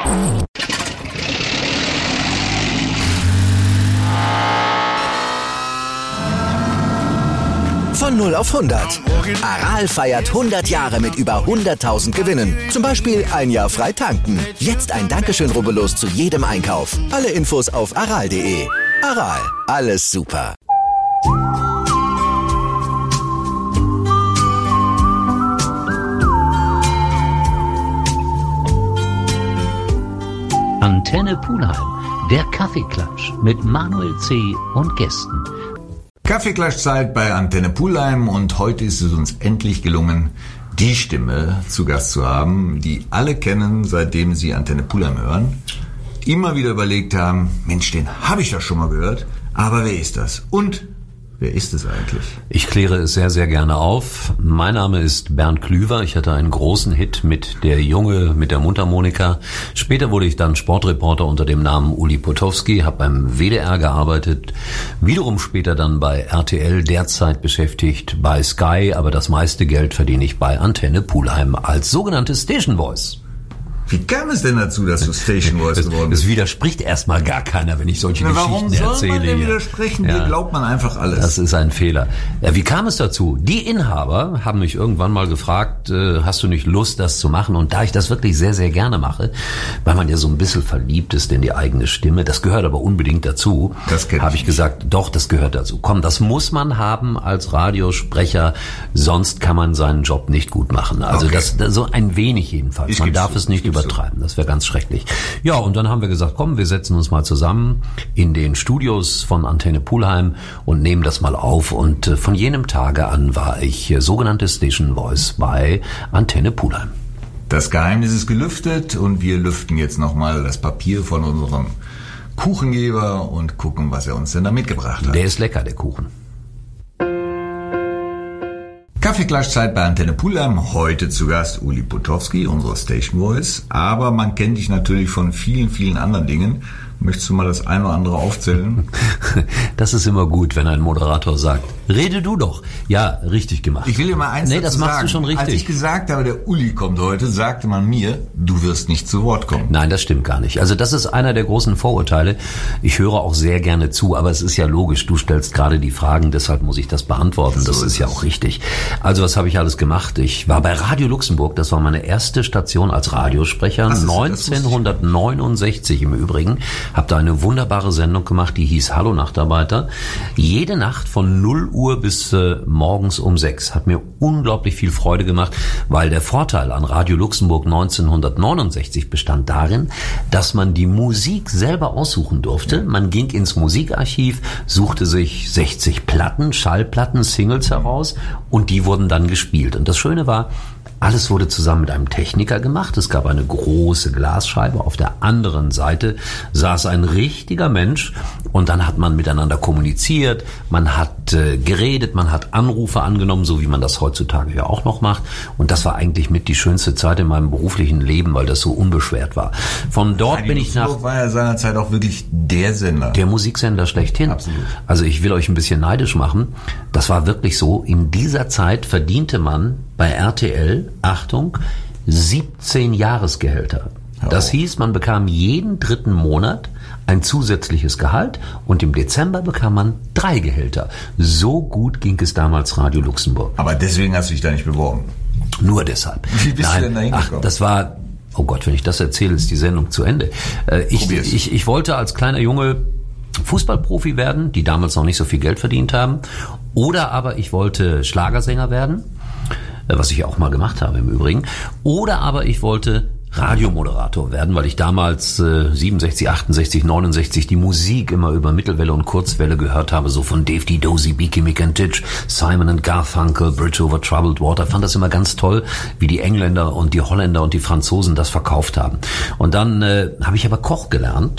Von 0 auf 100. Aral feiert 100 Jahre mit über 100.000 Gewinnen. Zum Beispiel ein Jahr frei tanken. Jetzt ein Dankeschön, rubbellos zu jedem Einkauf. Alle Infos auf aral.de. Aral, alles super. Antenne Pulheim, der Kaffeeklatsch mit Manuel C. und Gästen. Kaffeeklatschzeit bei Antenne Pulheim und heute ist es uns endlich gelungen, die Stimme zu Gast zu haben, die alle kennen, seitdem sie Antenne Pulheim hören. Immer wieder überlegt haben, Mensch, den habe ich doch schon mal gehört, aber wer ist das? Und wer ist es eigentlich? Ich kläre es sehr, sehr gerne auf. Mein Name ist Bernd Klüver. Ich hatte einen großen Hit mit Der Junge mit der Mundharmonika. Später wurde ich dann Sportreporter unter dem Namen Uli Potowski, habe beim WDR gearbeitet, wiederum später dann bei RTL, derzeit beschäftigt bei Sky, aber das meiste Geld verdiene ich bei Antenne Pulheim als sogenannte Station Voice. Wie kam es denn dazu, dass du Station Voice geworden bist? Das widerspricht erstmal gar keiner, wenn ich solche Geschichten erzähle. Warum soll man denn widersprechen? Dir glaubt man einfach alles. Das ist ein Fehler. Wie kam es dazu? Die Inhaber haben mich irgendwann mal gefragt, hast du nicht Lust, das zu machen? Und da ich das wirklich sehr, sehr gerne mache, weil man ja so ein bisschen verliebt ist in die eigene Stimme, das gehört aber unbedingt dazu, habe ich gesagt, doch, das gehört dazu. Komm, das muss man haben als Radiosprecher, sonst kann man seinen Job nicht gut machen. Also das so ein wenig jedenfalls. Man darf es nicht übertreiben. Das wäre ganz schrecklich. Ja, und dann haben wir gesagt, komm, wir setzen uns mal zusammen in den Studios von Antenne Pulheim und nehmen das mal auf. Und von jenem Tage an war ich sogenannte Station Voice bei Antenne Pulheim. Das Geheimnis ist gelüftet und wir lüften jetzt nochmal das Papier von unserem Kuchengeber und gucken, was er uns denn da mitgebracht hat. Der ist lecker, der Kuchen. Kaffeeklatschzeit bei Antenne Pulheim. Heute zu Gast Uli Potowski, unsere Station Voice. Aber man kennt dich natürlich von vielen, vielen anderen Dingen. Möchtest du mal das eine oder andere aufzählen? Das ist immer gut, wenn ein Moderator sagt, rede du doch. Ja, richtig gemacht. Ich will dir mal eins dazu das machst sagen. Du schon richtig. Als ich gesagt habe, der Uli kommt heute, sagte man mir, du wirst nicht zu Wort kommen. Nein, das stimmt gar nicht. Also das ist einer der großen Vorurteile. Ich höre auch sehr gerne zu, aber es ist ja logisch. Du stellst gerade die Fragen, deshalb muss ich das beantworten. Das ist ja auch richtig. Also was habe ich alles gemacht? Ich war bei Radio Luxemburg. Das war meine erste Station als Radiosprecher. 1969 im Übrigen. Hab da eine wunderbare Sendung gemacht, die hieß Hallo Nachtarbeiter. Jede Nacht von 0 Uhr bis morgens um 6. Hat mir unglaublich viel Freude gemacht, weil der Vorteil an Radio Luxemburg 1969 bestand darin, dass man die Musik selber aussuchen durfte. Man ging ins Musikarchiv, suchte sich 60 Platten, Schallplatten, Singles heraus und die wurden dann gespielt. Und das Schöne war, alles wurde zusammen mit einem Techniker gemacht. Es gab eine große Glasscheibe. Auf der anderen Seite saß ein richtiger Mensch und dann hat man miteinander kommuniziert, man hat geredet, man hat Anrufe angenommen, so wie man das heutzutage ja auch noch macht. Und das war eigentlich mit die schönste Zeit in meinem beruflichen Leben, weil das so unbeschwert war. Von dort bin ich nach... war ja seinerzeit auch wirklich der Sender. Der Musiksender schlechthin. Absolut. Also ich will euch ein bisschen neidisch machen. Das war wirklich so. In dieser Zeit verdiente man bei RTL, Achtung, 17 Jahresgehälter. Das hieß, man bekam jeden 3. Monat ein zusätzliches Gehalt und im Dezember bekam man 3 Gehälter. So gut ging es damals Radio Luxemburg. Aber deswegen hast du dich da nicht beworben? Nur deshalb. Wie bist du denn da hingekommen? Das war... Oh Gott, wenn ich das erzähle, ist die Sendung zu Ende. Ich wollte als kleiner Junge Fußballprofi werden, die damals noch nicht so viel Geld verdient haben. Oder aber ich wollte Schlagersänger werden, was ich auch mal gemacht habe im Übrigen. Oder aber ich wollte Radiomoderator werden, weil ich damals 67, 68, 69 die Musik immer über Mittelwelle und Kurzwelle gehört habe, so von Dave D. Dozy, Beaky McIntitch, Simon and Garfunkel, Bridge over Troubled Water. Fand das immer ganz toll, wie die Engländer und die Holländer und die Franzosen das verkauft haben. Und dann habe ich aber Koch gelernt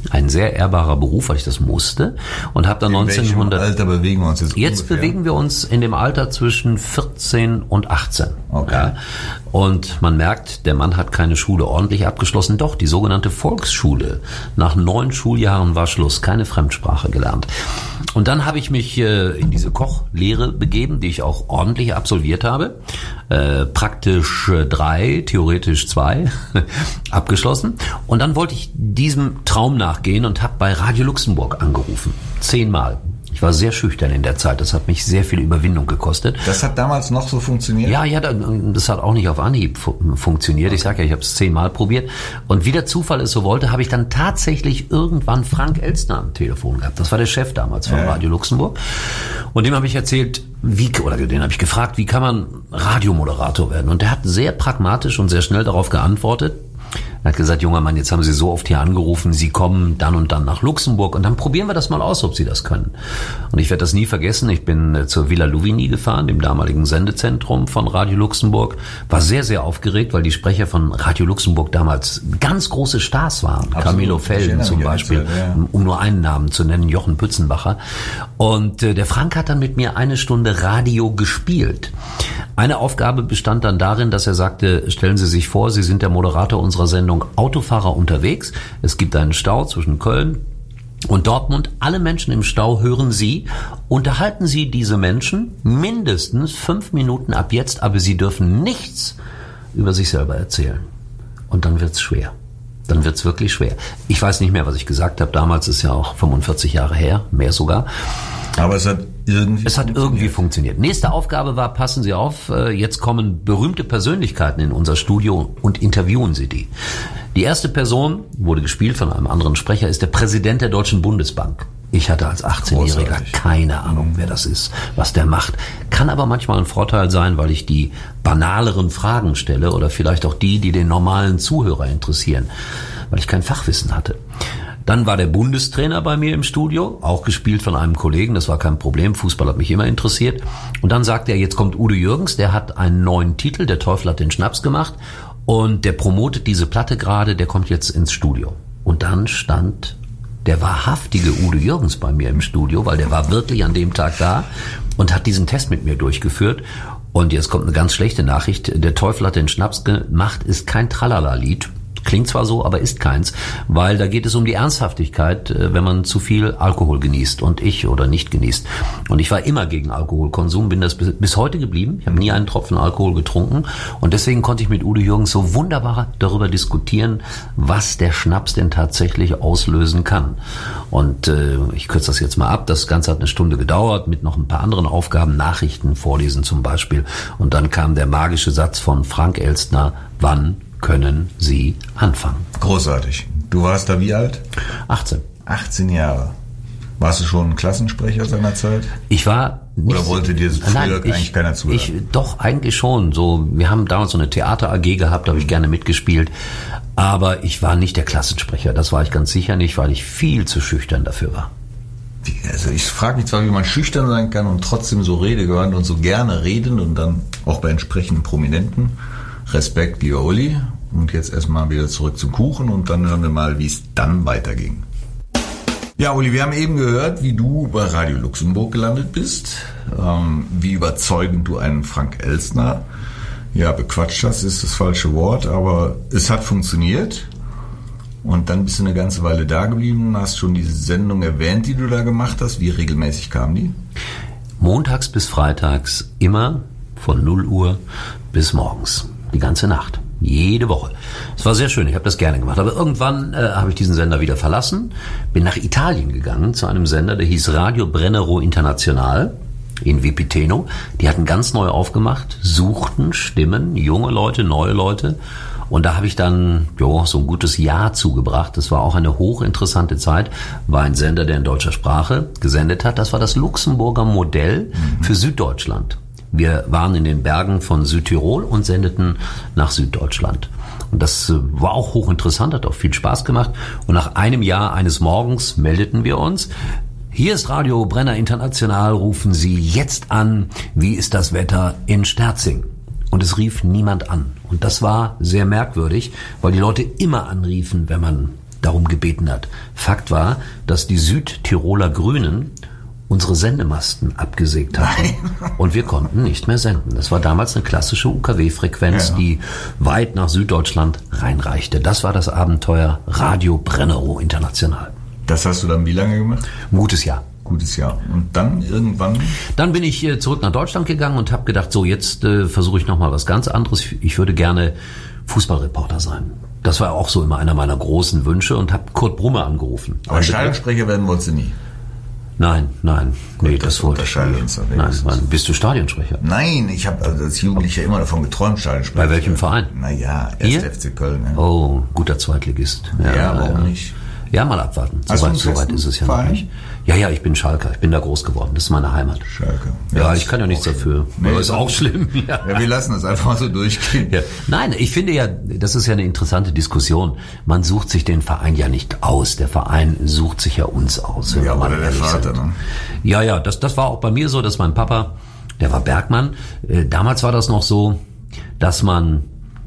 Ein sehr ehrbarer Beruf, weil ich das musste. Und habe dann In welchem Alter bewegen wir uns jetzt ungefähr? Bewegen wir uns in dem Alter zwischen 14 und 18. Okay. Ja. Und man merkt, der Mann hat keine Schule ordentlich abgeschlossen. Doch, die sogenannte Volksschule. Nach 9 Schuljahren war Schluss. Keine Fremdsprache gelernt. Und dann habe ich mich in diese Kochlehre begeben, die ich auch ordentlich absolviert habe. Praktisch 3, theoretisch 2 abgeschlossen. Und dann wollte ich diesem Traum nachgehen und habe bei Radio Luxemburg angerufen. 10-mal. Ich war sehr schüchtern in der Zeit. Das hat mich sehr viel Überwindung gekostet. Das hat damals noch so funktioniert? Ja, das hat auch nicht auf Anhieb funktioniert. Ich sage ja, ich habe es 10-mal probiert. Und wie der Zufall es so wollte, habe ich dann tatsächlich irgendwann Frank Elstner am Telefon gehabt. Das war der Chef damals von Radio Luxemburg. Und dem habe ich erzählt, den habe ich gefragt, wie kann man Radiomoderator werden? Und der hat sehr pragmatisch und sehr schnell darauf geantwortet. Er hat gesagt, junger Mann, jetzt haben Sie so oft hier angerufen, Sie kommen dann und dann nach Luxemburg und dann probieren wir das mal aus, ob Sie das können. Und ich werde das nie vergessen, ich bin zur Villa Louvigny gefahren, dem damaligen Sendezentrum von Radio Luxemburg, war sehr, sehr aufgeregt, weil die Sprecher von Radio Luxemburg damals ganz große Stars waren. Absolut. Camilo Felden zum Beispiel, um nur einen Namen zu nennen, Jochen Pützenbacher. Und der Frank hat dann mit mir 1 Stunde Radio gespielt. Eine Aufgabe bestand dann darin, dass er sagte, stellen Sie sich vor, Sie sind der Moderator unserer Sendung Autofahrer unterwegs. Es gibt einen Stau zwischen Köln und Dortmund. Alle Menschen im Stau hören Sie. Unterhalten Sie diese Menschen mindestens 5 Minuten ab jetzt, aber Sie dürfen nichts über sich selber erzählen. Und dann wird's schwer. Dann wird's wirklich schwer. Ich weiß nicht mehr, was ich gesagt habe. Damals ist ja auch 45 Jahre her, mehr sogar. Aber es hat irgendwie funktioniert. Nächste Aufgabe war, passen Sie auf, jetzt kommen berühmte Persönlichkeiten in unser Studio und interviewen Sie die. Die erste Person, wurde gespielt von einem anderen Sprecher, ist der Präsident der Deutschen Bundesbank. Ich hatte als 18-Jähriger keine Ahnung, wer das ist, was der macht. Kann aber manchmal ein Vorteil sein, weil ich die banaleren Fragen stelle oder vielleicht auch die den normalen Zuhörer interessieren, weil ich kein Fachwissen hatte. Dann war der Bundestrainer bei mir im Studio, auch gespielt von einem Kollegen, das war kein Problem, Fußball hat mich immer interessiert. Und dann sagte er, jetzt kommt Udo Jürgens, der hat einen neuen Titel, der Teufel hat den Schnaps gemacht und der promotet diese Platte gerade, der kommt jetzt ins Studio. Und dann stand der wahrhaftige Udo Jürgens bei mir im Studio, weil der war wirklich an dem Tag da und hat diesen Test mit mir durchgeführt. Und jetzt kommt eine ganz schlechte Nachricht, der Teufel hat den Schnaps gemacht, ist kein Tralala-Lied. Klingt zwar so, aber ist keins, weil da geht es um die Ernsthaftigkeit, wenn man zu viel Alkohol genießt und nicht genießt. Und ich war immer gegen Alkoholkonsum, bin das bis heute geblieben. Ich habe nie einen Tropfen Alkohol getrunken und deswegen konnte ich mit Udo Jürgens so wunderbar darüber diskutieren, was der Schnaps denn tatsächlich auslösen kann. Und ich kürze das jetzt mal ab. Das Ganze hat 1 Stunde gedauert mit noch ein paar anderen Aufgaben, Nachrichten vorlesen zum Beispiel. Und dann kam der magische Satz von Frank Elstner, wann können Sie anfangen? Großartig. Du warst da wie alt? 18. 18 Jahre. Warst du schon ein Klassensprecher seiner Zeit? Ich war nicht. Oder wollte dir früher eigentlich keiner zuhören? Doch, eigentlich schon. So, wir haben damals so eine Theater-AG gehabt, da habe ich gerne mitgespielt. Aber ich war nicht der Klassensprecher. Das war ich ganz sicher nicht, weil ich viel zu schüchtern dafür war. Also ich frage mich zwar, wie man schüchtern sein kann und trotzdem so redegewandt und so gerne reden und dann auch bei entsprechenden Prominenten. Respekt, lieber Uli. Und jetzt erstmal wieder zurück zum Kuchen und dann hören wir mal, wie es dann weiterging. Ja, Uli, wir haben eben gehört, wie du bei Radio Luxemburg gelandet bist, wie überzeugend du einen Frank Elstner bequatscht hast, ist das falsche Wort, aber es hat funktioniert. Und dann bist du eine ganze Weile da geblieben, hast schon diese Sendung erwähnt, die du da gemacht hast. Wie regelmäßig kam die? Montags bis freitags, immer von 0 Uhr bis morgens. Die ganze Nacht. Jede Woche. Es war sehr schön, ich habe das gerne gemacht. Aber irgendwann habe ich diesen Sender wieder verlassen, bin nach Italien gegangen zu einem Sender, der hieß Radio Brennero International in Vipiteno. Die hatten ganz neu aufgemacht, suchten Stimmen, junge Leute, neue Leute. Und da habe ich dann so ein gutes Jahr zugebracht. Das war auch eine hochinteressante Zeit. War ein Sender, der in deutscher Sprache gesendet hat. Das war das Luxemburger Modell für Süddeutschland. Wir waren in den Bergen von Südtirol und sendeten nach Süddeutschland. Und das war auch hochinteressant, hat auch viel Spaß gemacht. Und nach einem Jahr eines Morgens meldeten wir uns. Hier ist Radio Brenner International, rufen Sie jetzt an. Wie ist das Wetter in Sterzing? Und es rief niemand an. Und das war sehr merkwürdig, weil die Leute immer anriefen, wenn man darum gebeten hat. Fakt war, dass die Südtiroler Grünen unsere Sendemasten abgesägt hatten und wir konnten nicht mehr senden. Das war damals eine klassische UKW-Frequenz, die weit nach Süddeutschland reinreichte. Das war das Abenteuer Radio Brennerow International. Das hast du dann wie lange gemacht? Ein gutes Jahr. Gutes Jahr. Und dann irgendwann? Dann bin ich zurück nach Deutschland gegangen und habe gedacht, so jetzt versuche ich nochmal was ganz anderes. Ich würde gerne Fußballreporter sein. Das war auch so immer einer meiner großen Wünsche und habe Kurt Brumme angerufen. Aber Stadionsprecher werden wolltest du nie? Nein, Gut, nee, das wollte ich nicht. Nein, bist du Stadionsprecher? Nein, ich habe als Jugendlicher immer davon geträumt, Stadionsprecher. Bei welchem Verein? Naja, erst FC Köln. Ja. Oh, guter Zweitligist. Ja, warum nicht? Ja, mal abwarten. So weit ist es ja noch nicht. Ja, ich bin Schalker. Ich bin da groß geworden. Das ist meine Heimat. Schalke. Ja, ich kann ja nichts dafür. Nee, aber ist auch schlimm. Ja, wir lassen das einfach mal so durchgehen. Ja. Nein, ich finde ja, das ist ja eine interessante Diskussion. Man sucht sich den Verein ja nicht aus. Der Verein sucht sich ja uns aus. Ja, oder der Vater, ne? Ja, das war auch bei mir so, dass mein Papa, der war Bergmann. Damals war das noch so, dass man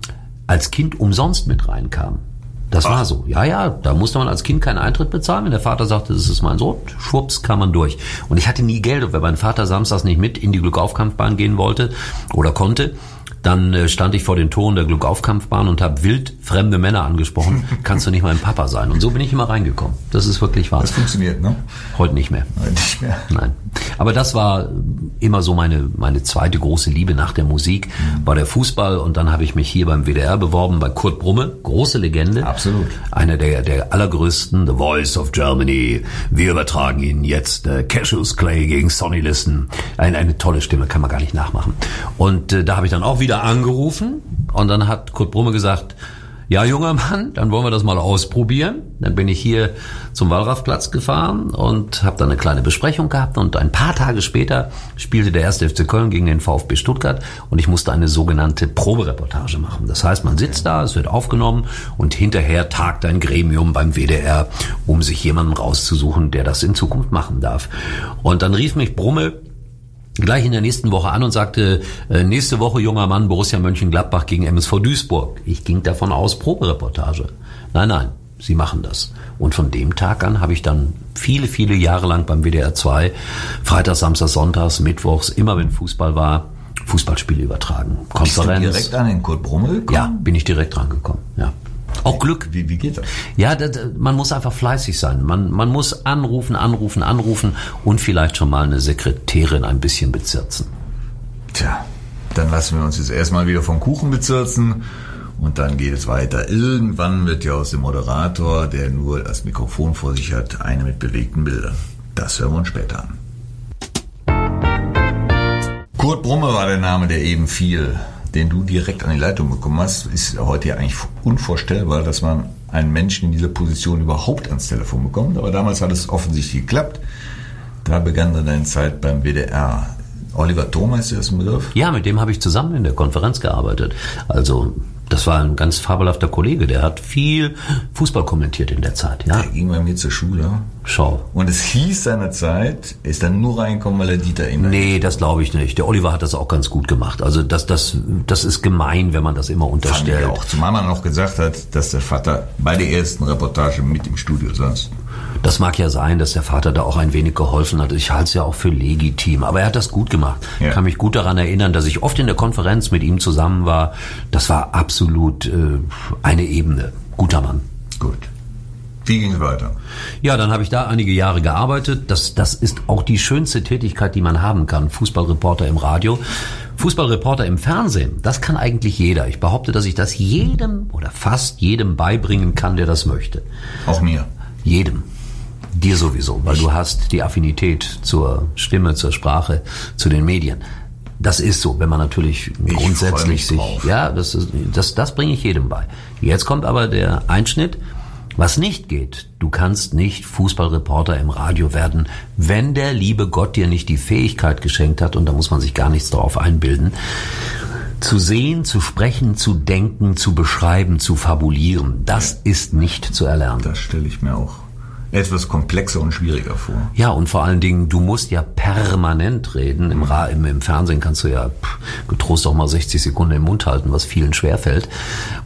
als Kind umsonst mit reinkam. Das war so. Ja, da musste man als Kind keinen Eintritt bezahlen. Wenn der Vater sagte, das ist mein Sohn, schwupps, kam man durch. Und ich hatte nie Geld. Und wenn mein Vater samstags nicht mit in die Glückaufkampfbahn gehen wollte oder konnte, dann stand ich vor den Toren der Glückaufkampfbahn und habe wild fremde Männer angesprochen. Kannst du nicht mein Papa sein? Und so bin ich immer reingekommen. Das ist wirklich wahr. Das funktioniert, ne? Heute nicht mehr. Heute nicht mehr. Nein. Aber das war immer so meine zweite große Liebe nach der Musik, war der Fußball. Und dann habe ich mich hier beim WDR beworben, bei Kurt Brumme, große Legende. Absolut. Einer der allergrößten, The Voice of Germany. Wir übertragen ihn jetzt, Cassius Clay gegen Sonny Liston. Eine tolle Stimme, kann man gar nicht nachmachen. Und da habe ich dann auch wieder angerufen und dann hat Kurt Brumme gesagt, ja, junger Mann, dann wollen wir das mal ausprobieren. Dann bin ich hier zum Wallrafplatz gefahren und habe dann eine kleine Besprechung gehabt und ein paar Tage später spielte der 1. FC Köln gegen den VfB Stuttgart und ich musste eine sogenannte Probereportage machen. Das heißt, man sitzt da, es wird aufgenommen und hinterher tagt ein Gremium beim WDR, um sich jemanden rauszusuchen, der das in Zukunft machen darf. Und dann rief mich Brumme gleich in der nächsten Woche an und sagte, nächste Woche, junger Mann, Borussia Mönchengladbach gegen MSV Duisburg. Ich ging davon aus, Probereportage. Nein, Sie machen das. Und von dem Tag an habe ich dann viele, viele Jahre lang beim WDR 2, Freitags, Samstags, Sonntags, Mittwochs, immer wenn Fußball war, Fußballspiele übertragen. Konferenz. Bist du direkt an den Kurt Brumme gekommen? Ja, bin ich direkt rangekommen, ja. Auch Glück. Wie geht das? Ja, man muss einfach fleißig sein. Man muss anrufen und vielleicht schon mal eine Sekretärin ein bisschen bezirzen. Tja, dann lassen wir uns jetzt erstmal wieder vom Kuchen bezirzen und dann geht es weiter. Irgendwann wird ja aus dem Moderator, der nur das Mikrofon vor sich hat, eine mit bewegten Bildern. Das hören wir uns später an. Kurt Brumme war der Name, der eben fiel, den du direkt an die Leitung bekommen hast. Ist heute ja eigentlich unvorstellbar, dass man einen Menschen in dieser Position überhaupt ans Telefon bekommt. Aber damals hat es offensichtlich geklappt. Da begann dann deine Zeit beim WDR. Oliver Thoma, ist das ein Begriff? Ja, mit dem habe ich zusammen in der Konferenz gearbeitet. Also das war ein ganz fabelhafter Kollege, der hat viel Fußball kommentiert in der Zeit. Ja. Der ging bei mir zur Schule. Schau. Und es hieß seinerzeit, er ist dann nur reingekommen, weil er Dieter Inner. Nee, das glaube ich nicht. Der Oliver hat das auch ganz gut gemacht. Also das ist gemein, wenn man das immer unterstellt. Fand ich auch. Zumal man noch gesagt hat, dass der Vater bei der ersten Reportage mit im Studio saß. Das mag ja sein, dass der Vater da auch ein wenig geholfen hat. Ich halte es ja auch für legitim. Aber er hat das gut gemacht. Ja. Ich kann mich gut daran erinnern, dass ich oft in der Konferenz mit ihm zusammen war. Das war absolut eine Ebene. Guter Mann. Gut. Wie ging es weiter? Ja, dann habe ich da einige Jahre gearbeitet. Das ist auch die schönste Tätigkeit, die man haben kann. Fußballreporter im Radio. Fußballreporter im Fernsehen, das kann eigentlich jeder. Ich behaupte, dass ich das jedem oder fast jedem beibringen kann, der das möchte. Auch mir? Jedem. Dir sowieso, weil du hast die Affinität zur Stimme, zur Sprache, zu den Medien. Das ist so, wenn man natürlich grundsätzlich sich, ja, das bringe ich jedem bei. Jetzt kommt aber der Einschnitt, was nicht geht. Du kannst nicht Fußballreporter im Radio werden, wenn der liebe Gott dir nicht die Fähigkeit geschenkt hat, und da muss man sich gar nichts drauf einbilden, zu sehen, zu sprechen, zu denken, zu beschreiben, zu fabulieren. Das ist nicht zu erlernen. Das stelle ich mir auch etwas komplexer und schwieriger vor. Ja, und vor allen Dingen, du musst ja permanent reden. Im Fernsehen kannst du ja getrost auch mal 60 Sekunden im Mund halten, was vielen schwerfällt.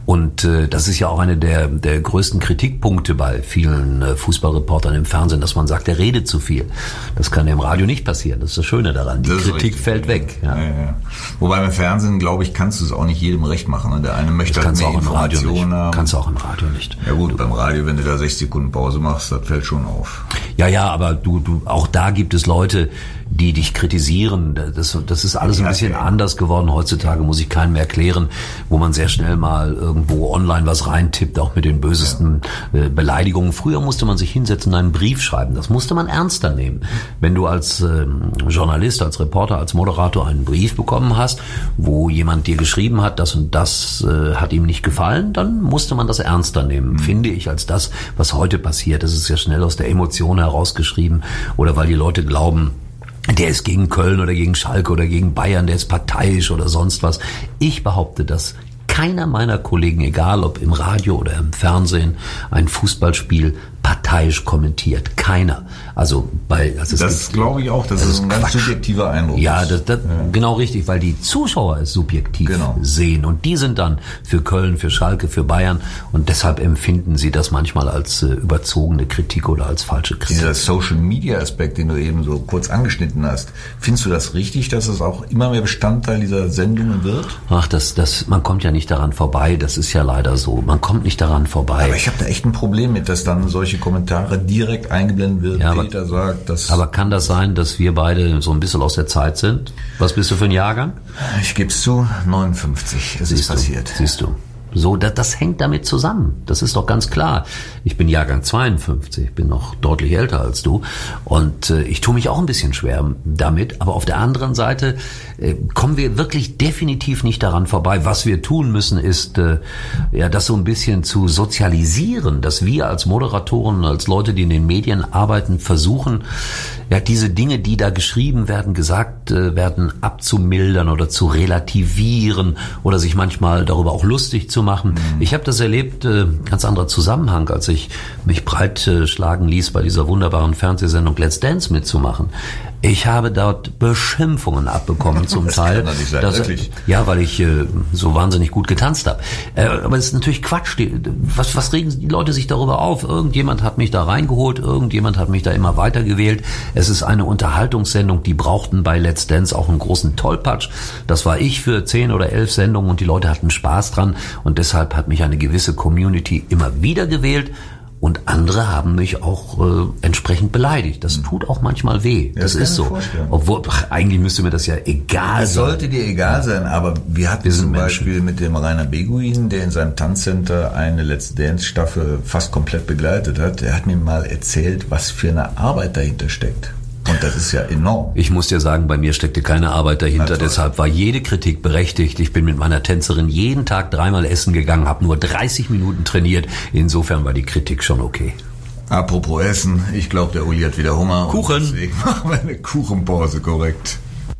Und das ist ja auch eine der größten Kritikpunkte bei vielen Fußballreportern im Fernsehen, dass man sagt, der redet zu viel. Das kann ja im Radio nicht passieren. Das ist das Schöne daran. Die Kritik fällt weg. Ja. Ja. Wobei im Fernsehen, glaube ich, kannst du es auch nicht jedem recht machen. Und der eine möchte halt mehr Informationen haben. Kannst du auch im Radio nicht. Ja gut, beim Radio, wenn du da 6 Sekunden Pause machst, das fällt schon auf. Ja, aber du auch da gibt es Leute, die dich kritisieren. Das ist alles ein bisschen anders geworden. Heutzutage muss ich keinem mehr erklären, wo man sehr schnell mal irgendwo online was reintippt, auch mit den bösesten Beleidigungen. Früher musste man sich hinsetzen und einen Brief schreiben. Das musste man ernster nehmen. Wenn du als Journalist, als Reporter, als Moderator einen Brief bekommen hast, wo jemand dir geschrieben hat, das und das hat ihm nicht gefallen, dann musste man das ernster nehmen, finde ich, als das, was heute passiert. Das ist ja schnell aus der Emotion herausgeschrieben oder weil die Leute glauben, der ist gegen Köln oder gegen Schalke oder gegen Bayern, der ist parteiisch oder sonst was. Ich behaupte, dass keiner meiner Kollegen, egal ob im Radio oder im Fernsehen, ein Fußballspiel parteiisch kommentiert. Keiner. Das glaube ich auch, das ist ein ganz subjektiver Eindruck. Ja, genau richtig, weil die Zuschauer es subjektiv sehen und die sind dann für Köln, für Schalke, für Bayern und deshalb empfinden sie das manchmal als überzogene Kritik oder als falsche Kritik. Dieser Social-Media-Aspekt, den du eben so kurz angeschnitten hast, findest du das richtig, dass es auch immer mehr Bestandteil dieser Sendungen wird? Ach, man kommt ja nicht daran vorbei, das ist ja leider so. Man kommt nicht daran vorbei. Aber ich habe da echt ein Problem mit, dass dann solche Kommentare direkt eingeblendet wird. Ja, Peter sagt, dass... Aber kann das sein, dass wir beide so ein bisschen aus der Zeit sind? Was bist du für ein Jahrgang? Ich gebe es zu, 59. Es ist passiert. Siehst du. So, das hängt damit zusammen. Das ist doch ganz klar. Ich bin Jahrgang 52, bin noch deutlich älter als du und ich tue mich auch ein bisschen schwer damit. Aber auf der anderen Seite kommen wir wirklich definitiv nicht daran vorbei. Was wir tun müssen, ist das so ein bisschen zu sozialisieren, dass wir als Moderatoren, als Leute, die in den Medien arbeiten, versuchen, diese Dinge, die da geschrieben werden, gesagt werden, abzumildern oder zu relativieren oder sich manchmal darüber auch lustig zu machen. Ich habe das erlebt, ganz anderer Zusammenhang, als ich mich breitschlagen ließ, bei dieser wunderbaren Fernsehsendung Let's Dance mitzumachen. Ich habe dort Beschimpfungen abbekommen zum Teil. Kann nicht sein, wirklich? Ja, weil ich so wahnsinnig gut getanzt habe. Aber es ist natürlich Quatsch. Was regen die Leute sich darüber auf? Irgendjemand hat mich da reingeholt, irgendjemand hat mich da immer weiter gewählt. Es ist eine Unterhaltungssendung, die brauchten bei Let's Dance auch einen großen Tollpatsch. Das war ich für 10 oder 11 Sendungen und die Leute hatten Spaß dran und deshalb hat mich eine gewisse Community immer wieder gewählt. Und andere haben mich auch entsprechend beleidigt. Das tut auch manchmal weh. Das ist so. Obwohl, eigentlich müsste mir das ja egal sein. Es sollte dir egal sein, aber wir hatten zum Beispiel mit dem Rainer Beguin, der in seinem Tanzcenter eine Let's Dance Staffel fast komplett begleitet hat. Der hat mir mal erzählt, was für eine Arbeit dahinter steckt. Und das ist ja enorm. Ich muss dir sagen, bei mir steckte keine Arbeit dahinter, deshalb war jede Kritik berechtigt. Ich bin mit meiner Tänzerin jeden Tag 3-mal essen gegangen, habe nur 30 Minuten trainiert. Insofern war die Kritik schon okay. Apropos Essen, ich glaube, der Uli hat wieder Hunger. Kuchen. Deswegen machen wir eine Kuchenpause, korrekt.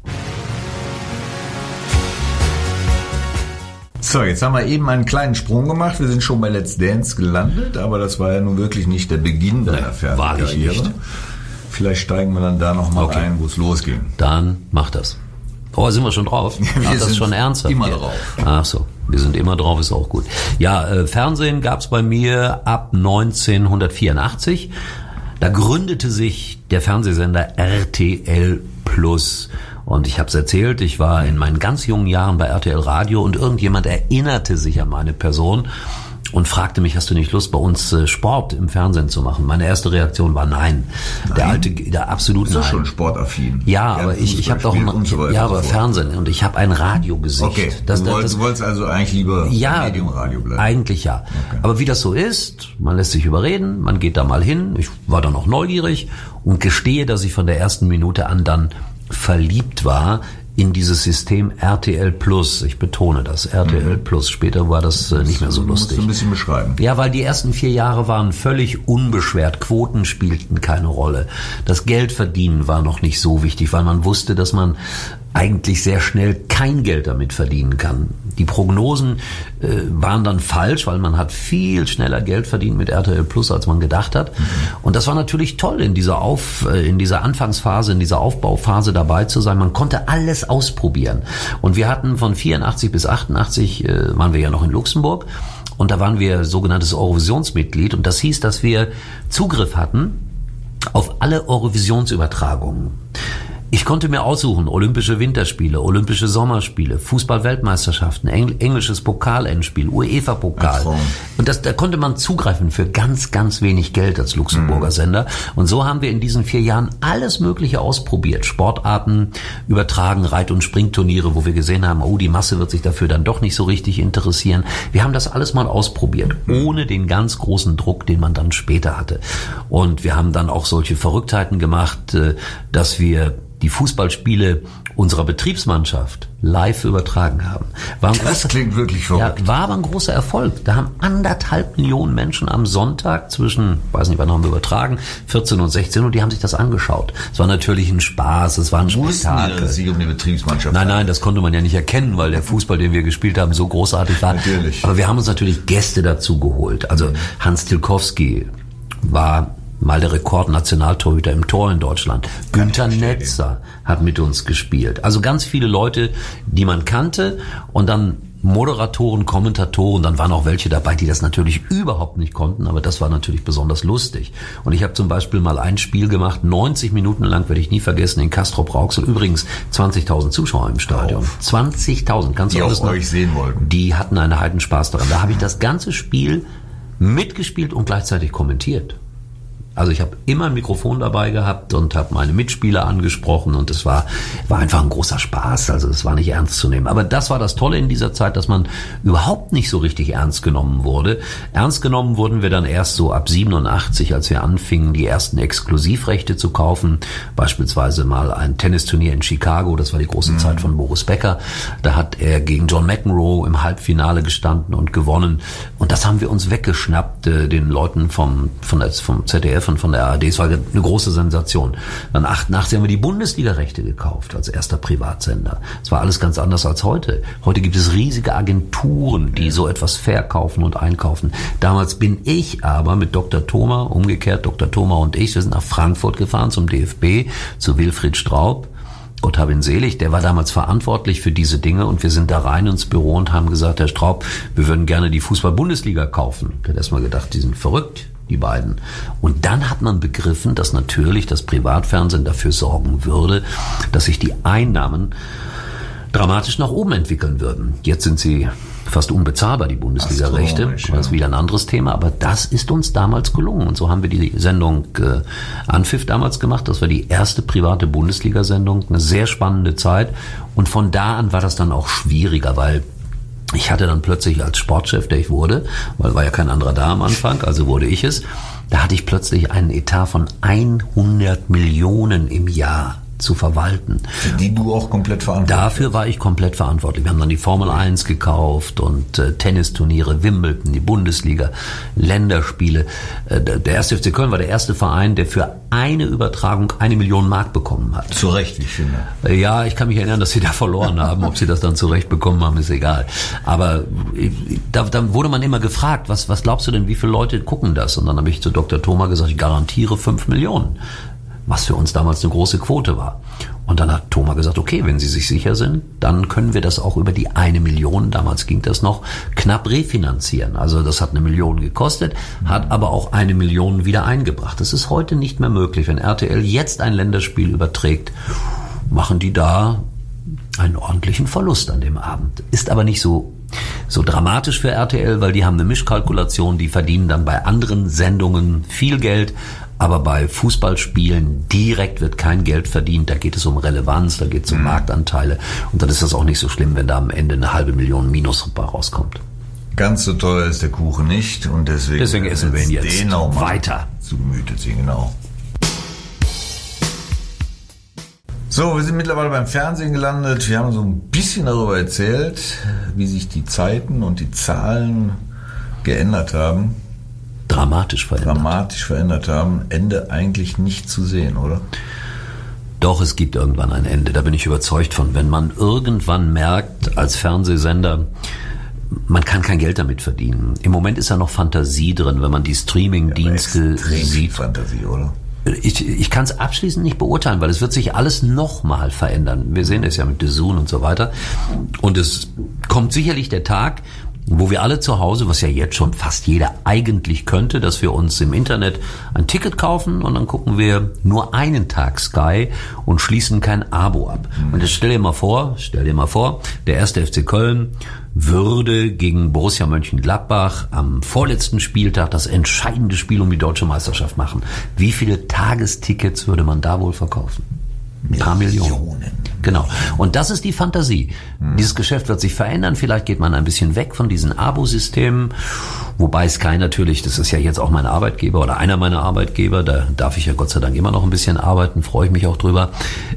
So, jetzt haben wir eben einen kleinen Sprung gemacht. Wir sind schon bei Let's Dance gelandet, aber das war ja nun wirklich nicht der Beginn deiner Fernsehkarriere. Vielleicht steigen wir dann da nochmal ein, wo es losging. Dann mach das. Oh, sind wir schon drauf? Wir sind schon ernsthaft. Immer drauf. Ach so, wir sind immer drauf, ist auch gut. Ja, Fernsehen gab's bei mir ab 1984. Da gründete sich der Fernsehsender RTL Plus. Und ich habe es erzählt, ich war in meinen ganz jungen Jahren bei RTL Radio und irgendjemand erinnerte sich an meine Person und fragte mich, hast du nicht Lust, bei uns Sport im Fernsehen zu machen? Meine erste Reaktion war nein. Der absolut nein. Das ist schon sportaffin. Ja, aber ich habe doch aber Fernsehen und ich habe ein Radiogesicht. Okay, du wolltest also eigentlich lieber Medium Radio bleiben. Eigentlich ja. Okay. Aber wie das so ist, man lässt sich überreden, man geht da mal hin. Ich war dann auch neugierig und gestehe, dass ich von der ersten Minute an dann verliebt war in dieses System RTL Plus. Ich betone das, RTL Plus. Später war das nicht mehr so lustig. Musst du ein bisschen beschreiben. Ja, weil die ersten 4 Jahre waren völlig unbeschwert. Quoten spielten keine Rolle. Das Geldverdienen war noch nicht so wichtig, weil man wusste, dass man eigentlich sehr schnell kein Geld damit verdienen kann. Die Prognosen waren dann falsch, weil man hat viel schneller Geld verdient mit RTL Plus, als man gedacht hat. Und das war natürlich toll, in dieser Anfangsphase, in dieser Aufbauphase dabei zu sein. Man konnte alles ausprobieren. Und wir hatten von 84 bis 88, waren wir ja noch in Luxemburg. und da waren wir sogenanntes Eurovisionsmitglied und das hieß, dass wir Zugriff hatten auf alle Eurovisionsübertragungen. Ich konnte mir aussuchen, Olympische Winterspiele, Olympische Sommerspiele, Fußball-Weltmeisterschaften, englisches Pokal-Endspiel, UEFA-Pokal. Und da konnte man zugreifen für ganz, ganz wenig Geld als Luxemburger Sender. Und so haben wir in diesen 4 Jahren alles Mögliche ausprobiert. Sportarten übertragen, Reit- und Springturniere, wo wir gesehen haben, oh, die Masse wird sich dafür dann doch nicht so richtig interessieren. Wir haben das alles mal ausprobiert, ohne den ganz großen Druck, den man dann später hatte. Und wir haben dann auch solche Verrücktheiten gemacht, dass wir die Fußballspiele unserer Betriebsmannschaft live übertragen haben. Das klingt wirklich verrückt. Ja, war aber ein großer Erfolg. Da haben 1,5 Millionen Menschen am Sonntag zwischen, weiß nicht, wann haben wir übertragen, 14 und 16 Uhr, die haben sich das angeschaut. Es war natürlich ein Spaß, es war ein Spektakel. Es sich um die Betriebsmannschaft Nein, das konnte man ja nicht erkennen, weil der Fußball, den wir gespielt haben, so großartig war. Natürlich. Aber wir haben uns natürlich Gäste dazu geholt. Also Hans Tilkowski war mal der Rekordnationaltorhüter im Tor in Deutschland. Günther Netzer hat mit uns gespielt. Also ganz viele Leute, die man kannte und dann Moderatoren, Kommentatoren, dann waren auch welche dabei, die das natürlich überhaupt nicht konnten, aber das war natürlich besonders lustig. Und ich habe zum Beispiel mal ein Spiel gemacht, 90 Minuten lang, werde ich nie vergessen, in Castrop-Rauxel, übrigens 20.000 Zuschauer im Stadion. 20.000, kannst du alles noch? Die auch euch sehen wollten. Die hatten einen Heidenspaß daran. Da habe ich das ganze Spiel mitgespielt und gleichzeitig kommentiert. Also ich habe immer ein Mikrofon dabei gehabt und habe meine Mitspieler angesprochen und es war einfach ein großer Spaß, also es war nicht ernst zu nehmen. Aber das war das Tolle in dieser Zeit, dass man überhaupt nicht so richtig ernst genommen wurde. Ernst genommen wurden wir dann erst so ab 87, als wir anfingen, die ersten Exklusivrechte zu kaufen. Beispielsweise mal ein Tennisturnier in Chicago, das war die große Zeit von Boris Becker. Da hat er gegen John McEnroe im Halbfinale gestanden und gewonnen. Und das haben wir uns weggeschnappt, den Leuten vom ZDF und von der ARD. Es war eine große Sensation. Dann 88 haben wir die Bundesliga-Rechte gekauft als erster Privatsender. Es war alles ganz anders als heute. Heute gibt es riesige Agenturen, die so etwas verkaufen und einkaufen. Damals bin ich aber mit Dr. Thoma, umgekehrt Dr. Thoma und ich, wir sind nach Frankfurt gefahren zum DFB, zu Wilfried Straub. Gott hab ihn selig, der war damals verantwortlich für diese Dinge und wir sind da rein ins Büro und haben gesagt, Herr Straub, wir würden gerne die Fußball-Bundesliga kaufen. Ich hätte erst mal gedacht, die sind verrückt, die beiden. Und dann hat man begriffen, dass natürlich das Privatfernsehen dafür sorgen würde, dass sich die Einnahmen dramatisch nach oben entwickeln würden. Jetzt sind sie fast unbezahlbar, die Bundesliga-Rechte. Das ist wieder ein anderes Thema, aber das ist uns damals gelungen. Und so haben wir die Sendung Anpfiff damals gemacht. Das war die erste private Bundesliga-Sendung. Eine sehr spannende Zeit. Und von da an war das dann auch schwieriger, weil ich hatte dann plötzlich als Sportchef, der ich wurde, weil war ja kein anderer da am Anfang, also wurde ich es, da hatte ich plötzlich einen Etat von 100 Millionen im Jahr zu verwalten. Für die du auch komplett verantwortlich bist. Dafür war ich komplett verantwortlich. Wir haben dann die Formel 1 gekauft und Tennisturniere, Wimbledon, die Bundesliga, Länderspiele. Der 1. FC Köln war der erste Verein, der für eine Übertragung 1 Million Mark bekommen hat. Zu Recht, ich finde. Ja, ich kann mich erinnern, dass sie da verloren haben. Ob sie das dann zu Recht bekommen haben, ist egal. Aber da wurde man immer gefragt, was glaubst du denn, wie viele Leute gucken das? Und dann habe ich zu Dr. Thoma gesagt, ich garantiere 5 Millionen. Was für uns damals eine große Quote war. Und dann hat Thoma gesagt, okay, wenn Sie sich sicher sind, dann können wir das auch über die 1 Million, damals ging das noch, knapp refinanzieren. Also das hat 1 Million gekostet, hat aber auch 1 Million wieder eingebracht. Das ist heute nicht mehr möglich. Wenn RTL jetzt ein Länderspiel überträgt, machen die da einen ordentlichen Verlust an dem Abend. Ist aber nicht so dramatisch für RTL, weil die haben eine Mischkalkulation, die verdienen dann bei anderen Sendungen viel Geld. Aber bei Fußballspielen direkt wird kein Geld verdient. Da geht es um Relevanz, da geht es um Marktanteile. Und dann ist das auch nicht so schlimm, wenn da am Ende 500 Millionen Minus rauskommt. Ganz so teuer ist der Kuchen nicht. Und deswegen essen wir ihn jetzt weiter. Zu Gemüte ziehen, genau. So, wir sind mittlerweile beim Fernsehen gelandet. Wir haben so ein bisschen darüber erzählt, wie sich die Zeiten und die Zahlen geändert haben. Dramatisch verändert haben. Ende eigentlich nicht zu sehen, oder? Doch, es gibt irgendwann ein Ende. Da bin ich überzeugt von. Wenn man irgendwann merkt, als Fernsehsender, man kann kein Geld damit verdienen. Im Moment ist ja noch Fantasie drin, wenn man die Streaming-Dienste sieht. Fantasie, oder? Ich kann es abschließend nicht beurteilen, weil es wird sich alles nochmal verändern. Wir sehen es ja mit DAZN und so weiter. Und es kommt sicherlich der Tag, wo wir alle zu Hause, was ja jetzt schon fast jeder eigentlich könnte, dass wir uns im Internet ein Ticket kaufen und dann gucken wir nur einen Tag Sky und schließen kein Abo ab. Und jetzt stell dir mal vor, der 1. FC Köln würde gegen Borussia Mönchengladbach am vorletzten Spieltag das entscheidende Spiel um die deutsche Meisterschaft machen. Wie viele Tagestickets würde man da wohl verkaufen? Ein paar Millionen. Genau. Und das ist die Fantasie. Dieses Geschäft wird sich verändern. Vielleicht geht man ein bisschen weg von diesen Abo-Systemen. Wobei Sky natürlich, das ist ja jetzt auch mein Arbeitgeber oder einer meiner Arbeitgeber, da darf ich ja Gott sei Dank immer noch ein bisschen arbeiten, freue ich mich auch drüber.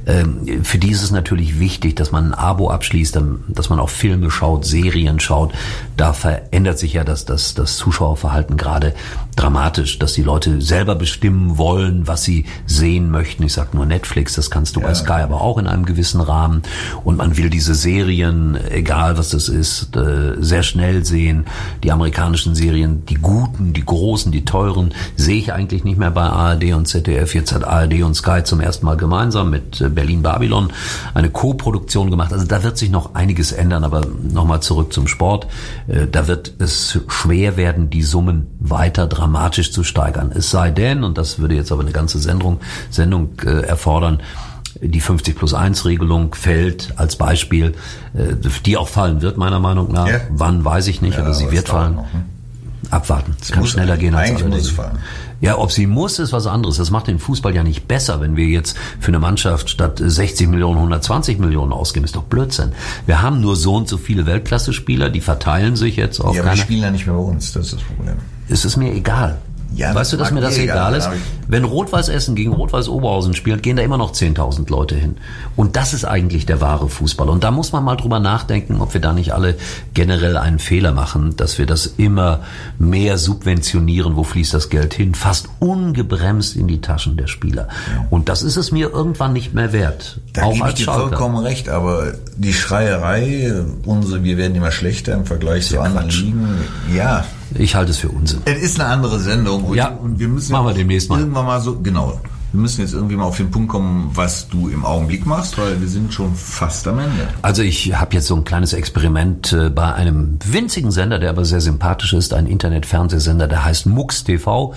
Für die ist es natürlich wichtig, dass man ein Abo abschließt, dass man auch Filme schaut, Serien schaut. Da verändert sich ja das Zuschauerverhalten gerade dramatisch, dass die Leute selber bestimmen wollen, was sie sehen möchten. Ich sag nur Netflix, das kannst du bei Sky aber auch in einem gewissen Rahmen. Und man will diese Serien, egal was das ist, sehr schnell sehen. Die amerikanischen Serien, die guten, die großen, die teuren, sehe ich eigentlich nicht mehr bei ARD und ZDF. Jetzt hat ARD und Sky zum ersten Mal gemeinsam mit Berlin Babylon eine Co-Produktion gemacht. Also da wird sich noch einiges ändern, aber nochmal zurück zum Sport. Da wird es schwer werden, die Summen weiter dramatisch zu steigern. Es sei denn, und das würde jetzt aber eine ganze Sendung erfordern, die 50+1-Regelung fällt als Beispiel, die auch fallen wird, meiner Meinung nach. Ja. Wann, weiß ich nicht, aber sie wird fallen. Noch, ne? Abwarten. Es kann schneller gehen als alle denken. Ja, ob sie muss, ist was anderes. Das macht den Fußball ja nicht besser, wenn wir jetzt für eine Mannschaft statt 60 Millionen 120 Millionen ausgeben. Ist doch Blödsinn. Wir haben nur so und so viele Weltklasse-Spieler, die verteilen sich jetzt auf aber die spielen ja nicht mehr bei uns, das ist das Problem. Es ist mir egal. Ja, weißt du, dass mir das egal ist? Wenn Rot-Weiß Essen gegen Rot-Weiß Oberhausen spielt, gehen da immer noch 10.000 Leute hin. Und das ist eigentlich der wahre Fußball. Und da muss man mal drüber nachdenken, ob wir da nicht alle generell einen Fehler machen, dass wir das immer mehr subventionieren. Wo fließt das Geld hin? Fast ungebremst in die Taschen der Spieler. Ja. Und das ist es mir irgendwann nicht mehr wert. Da gebe ich dir vollkommen recht, aber die Schreierei, wir werden immer schlechter im Vergleich zu anderen Ligen. Ja. Ich halte es für Unsinn. Es ist eine andere Sendung. Und wir müssen machen wir demnächst mal. Irgendwann mal so, genau. Wir müssen jetzt irgendwie mal auf den Punkt kommen, was du im Augenblick machst, weil wir sind schon fast am Ende. Also ich habe jetzt so ein kleines Experiment bei einem winzigen Sender, der aber sehr sympathisch ist, ein Internet-Fernsehsender, der heißt MUX TV,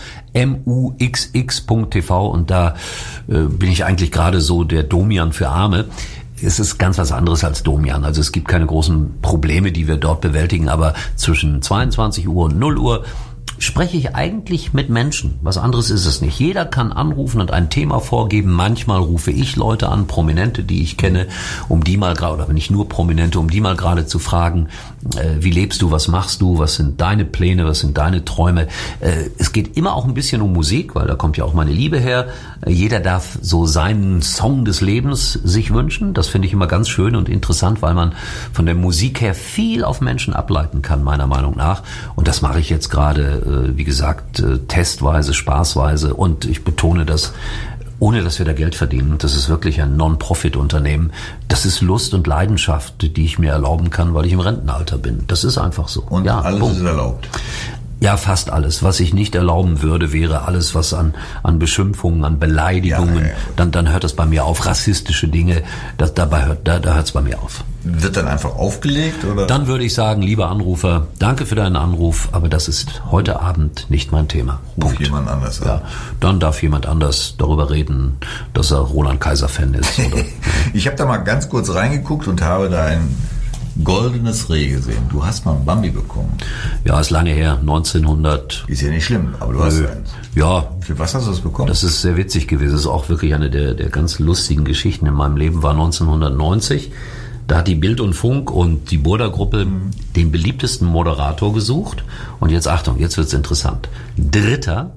MUXX.TV, und da bin ich eigentlich gerade so der Domian für Arme. Es ist ganz was anderes als Domian. Also es gibt keine großen Probleme, die wir dort bewältigen, aber zwischen 22 Uhr und 0 Uhr spreche ich eigentlich mit Menschen. Was anderes ist es nicht. Jeder kann anrufen und ein Thema vorgeben. Manchmal rufe ich Leute an, Prominente, die ich kenne, um die mal gerade, oder nicht nur Prominente, um die mal gerade zu fragen, wie lebst du, was machst du, was sind deine Pläne, was sind deine Träume. Es geht immer auch ein bisschen um Musik, weil da kommt ja auch meine Liebe her. Jeder darf so seinen Song des Lebens sich wünschen. Das finde ich immer ganz schön und interessant, weil man von der Musik her viel auf Menschen ableiten kann, meiner Meinung nach. Und das mache ich jetzt gerade, wie gesagt, testweise, spaßweise, und ich betone das, ohne dass wir da Geld verdienen. Das ist wirklich ein Non-Profit-Unternehmen. Das ist Lust und Leidenschaft, die ich mir erlauben kann, weil ich im Rentenalter bin. Das ist einfach so. Und ja, alles ist erlaubt. Ja, fast alles. Was ich nicht erlauben würde, wäre alles, was an Beschimpfungen, an Beleidigungen, dann hört das bei mir auf. Rassistische Dinge, da hört es bei mir auf. Wird dann einfach aufgelegt, oder? Dann würde ich sagen, lieber Anrufer, danke für deinen Anruf, aber das ist heute Abend nicht mein Thema. Ruf jemand anders an. Ja, dann darf jemand anders darüber reden, dass er Roland Kaiser-Fan ist. Oder? Ich habe da mal ganz kurz reingeguckt und habe da ein goldenes Reh gesehen. Du hast mal einen Bambi bekommen. Ja, ist lange her, 1900. Ist ja nicht schlimm, aber du hast eins. Ja. Für was hast du das bekommen? Das ist sehr witzig gewesen. Das ist auch wirklich eine der ganz lustigen Geschichten in meinem Leben. War 1990. Da hat die Bild und Funk und die Burda-Gruppe den beliebtesten Moderator gesucht. Und jetzt Achtung, jetzt wird's interessant. 3.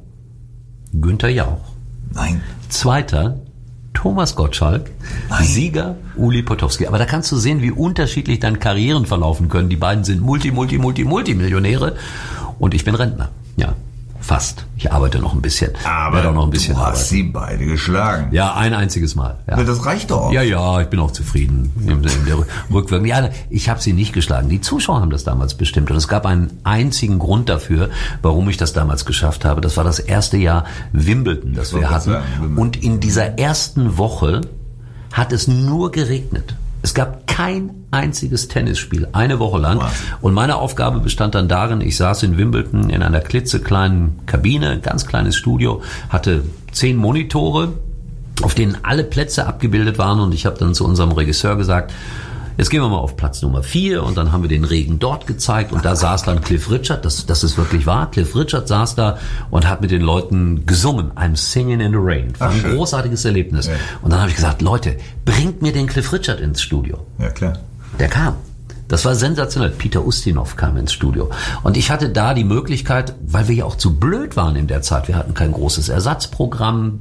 Günther Jauch. Nein. 2. Thomas Gottschalk. Nein. Sieger Uli Potowski. Aber da kannst du sehen, wie unterschiedlich dann Karrieren verlaufen können. Die beiden sind Multimillionäre und ich bin Rentner. Ja, fast. Ich arbeite noch ein bisschen. Aber auch noch ein bisschen du hast sie beide geschlagen. Ja, ein einziges Mal. Ja. Das reicht doch. Ja, ich bin auch zufrieden. In der Rückwirkung. Ja, ich habe sie nicht geschlagen. Die Zuschauer haben das damals bestimmt. Und es gab einen einzigen Grund dafür, warum ich das damals geschafft habe. Das war das erste Jahr Wimbledon, das wir hatten. Und in dieser ersten Woche hat es nur geregnet. Es gab kein einziges Tennisspiel, eine Woche lang. Und meine Aufgabe bestand dann darin, ich saß in Wimbledon in einer klitzekleinen Kabine, ganz kleines Studio, hatte 10 Monitore, auf denen alle Plätze abgebildet waren. Und ich habe dann zu unserem Regisseur gesagt, jetzt gehen wir mal auf Platz Nummer 4 und dann haben wir den Regen dort gezeigt und da saß dann Cliff Richard, das ist wirklich wahr, Cliff Richard saß da und hat mit den Leuten gesungen, I'm Singing in the Rain. War ein großartiges Erlebnis. Ja. Und dann habe ich gesagt, Leute, bringt mir den Cliff Richard ins Studio. Ja, klar. Der kam. Das war sensationell. Peter Ustinov kam ins Studio. Und ich hatte da die Möglichkeit, weil wir ja auch zu blöd waren in der Zeit, wir hatten kein großes Ersatzprogramm,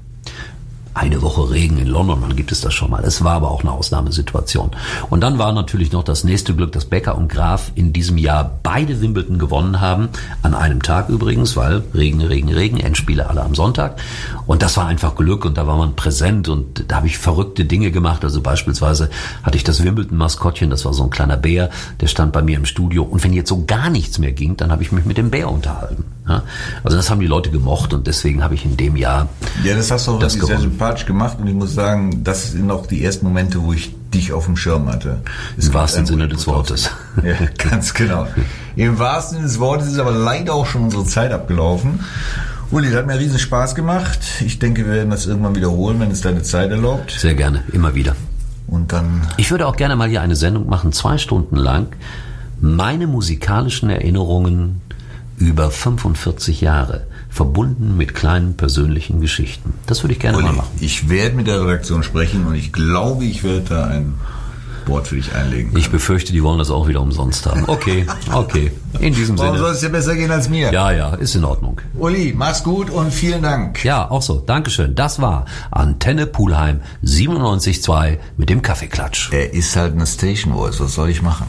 eine Woche Regen in London, dann gibt es das schon mal. Es war aber auch eine Ausnahmesituation. Und dann war natürlich noch das nächste Glück, dass Becker und Graf in diesem Jahr beide Wimbledon gewonnen haben. An einem Tag übrigens, weil Regen, Endspiele alle am Sonntag. Und das war einfach Glück und da war man präsent und da habe ich verrückte Dinge gemacht. Also beispielsweise hatte ich das Wimbledon-Maskottchen, das war so ein kleiner Bär, der stand bei mir im Studio. Und wenn jetzt so gar nichts mehr ging, dann habe ich mich mit dem Bär unterhalten. Ja? Also das haben die Leute gemocht und deswegen habe ich in dem Jahr das hast du auch sehr sympathisch gemacht und ich muss sagen, das sind auch die ersten Momente, wo ich dich auf dem Schirm hatte. Im wahrsten Sinne des Wortes. Ja, ganz genau. Im wahrsten Sinne des Wortes ist aber leider auch schon unsere Zeit abgelaufen. Uli, das hat mir riesen Spaß gemacht. Ich denke, wir werden das irgendwann wiederholen, wenn es deine Zeit erlaubt. Sehr gerne, immer wieder. Und dann. Ich würde auch gerne mal hier eine Sendung machen, 2 Stunden lang. Meine musikalischen Erinnerungen über 45 Jahre, verbunden mit kleinen persönlichen Geschichten. Das würde ich gerne mal machen. Ich werde mit der Redaktion sprechen und ich glaube, ich werde da ein Wort für dich einlegen können. Ich befürchte, die wollen das auch wieder umsonst haben. Okay. In diesem Sinne. Warum soll es dir besser gehen als mir? Ja, ist in Ordnung. Uli, mach's gut und vielen Dank. Ja, auch so. Dankeschön. Das war Antenne Pulheim 97.2 mit dem Kaffeeklatsch. Er ist halt eine Station Voice. Was soll ich machen?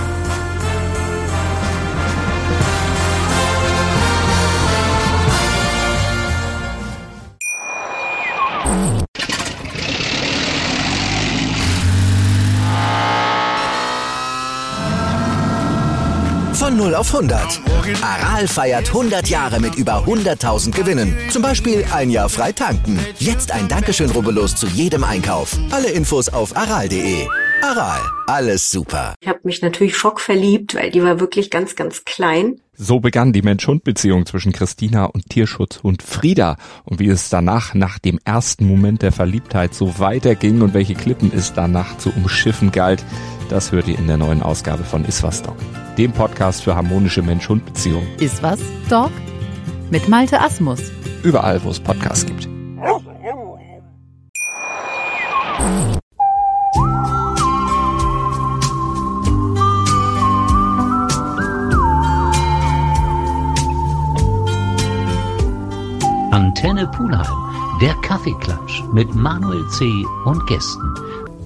Von 0 auf 100. Aral feiert 100 Jahre mit über 100.000 Gewinnen. Zum Beispiel ein Jahr frei tanken. Jetzt ein Dankeschön, rubbellos zu jedem Einkauf. Alle Infos auf aral.de. Aral, alles super. Ich habe mich natürlich schockverliebt, weil die war wirklich ganz, ganz klein. So begann die Mensch-Hund-Beziehung zwischen Christina und Tierschutzhund Frieda. Und wie es danach, nach dem ersten Moment der Verliebtheit, so weiterging und welche Klippen es danach zu umschiffen galt, das hört ihr in der neuen Ausgabe von Iswas Dog, dem Podcast für harmonische Mensch-Hund-Beziehungen. Iswas Dog mit Malte Asmus. Überall, wo es Podcasts gibt. Antenne Pulheim, der Kaffeeklatsch mit Manuel C. und Gästen.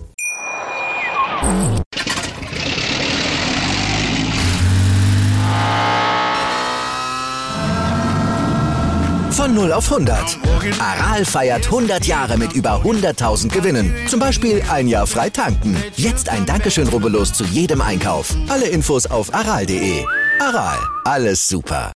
Von 0 auf 100. Aral feiert 100 Jahre mit über 100.000 Gewinnen. Zum Beispiel ein Jahr frei tanken. Jetzt ein Dankeschön, rubbellos zu jedem Einkauf. Alle Infos auf aral.de. Aral, alles super.